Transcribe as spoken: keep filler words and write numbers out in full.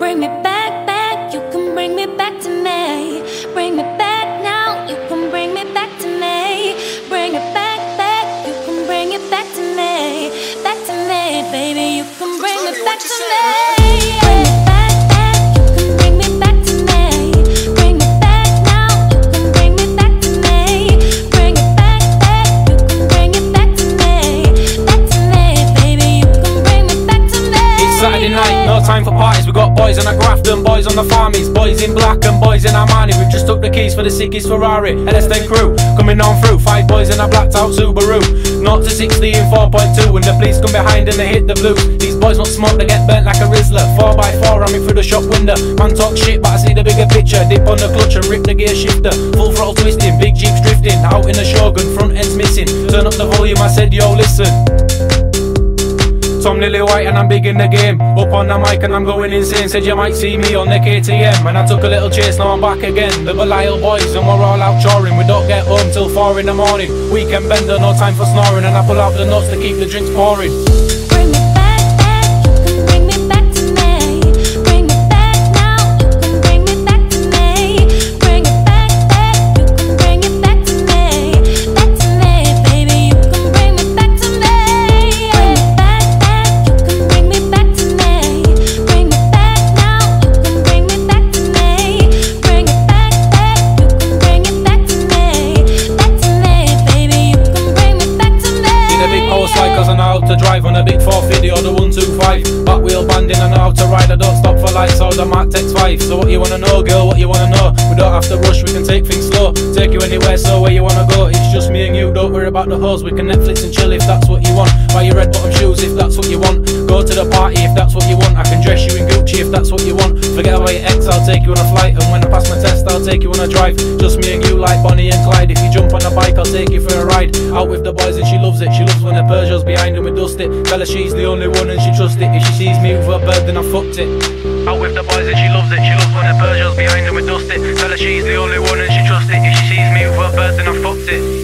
Bring me back, back, you can bring me back to me. Bring me back now, you can bring me back to me. Bring it back, back, you can bring it back to me. Back to me, baby, you can bring it back to me. Saturday night, no time for parties. We got boys in a Grafton, boys on the farmies, boys in black and boys in Armani. We've just took the keys for the sickest Ferrari, L S ten crew coming on through. Five boys in a blacked out Subaru, zero to sixty in four point two. When the police come behind and they hit the blues. These boys not smoke, they get burnt like a Rizzler. Four by four ramming through the shop window. Man talk shit, but I see the bigger picture. Dip on the clutch and rip the gear shifter. Full throttle twisting, big jeeps drifting. Out in a Shogun, front end's missing. Turn up the volume, I said yo listen. Tom Lily White and I'm big in the game. Up on the mic and I'm going insane. Said you might see me on the K T M. And I took a little chase, now I'm back again. The Belial boys and we're all out choring. We don't get home till four in the morning. Weekend bender, no time for snoring. And I pull out the nuts to keep the drinks pouring. Bring me back, back, you can bring me back to me. Bring me back now, you can bring me back to me. Bring it back, back, you can bring it back to me. Back to me, baby, you can bring me back to me. To drive on a big four fifty or the one two five. Back wheel banding, I know how to ride. I don't stop for lights or the Mark X five. So what you wanna know, girl, what you wanna know? We don't have to rush, we can take things slow. Take you anywhere, so where you wanna go. It's just me and you, don't worry about the hoes. We can Netflix and chill if that's what you want. Buy your red bottom shoes if that's what you want. Go to the party if that's what you want. I can dress you in Gucci if that's what you want. Forget about your ex, I'll take you on a flight. And when I pass my test, I'll take you on a drive. Just me and you like Bonnie and Clyde. If you jump on a bike, I'll take you for a ride. Out with the boys and she loves it. She loves when the Peugeot's behind and we dust it. Tell her she's the only one and she trusts it. If she sees me with a bird, then I fucked it. Out with the boys and she loves it. She loves when the Peugeot's behind and we dust it. Tell her she's the only one and she trusts it. If she sees me with a bird, then I fucked it.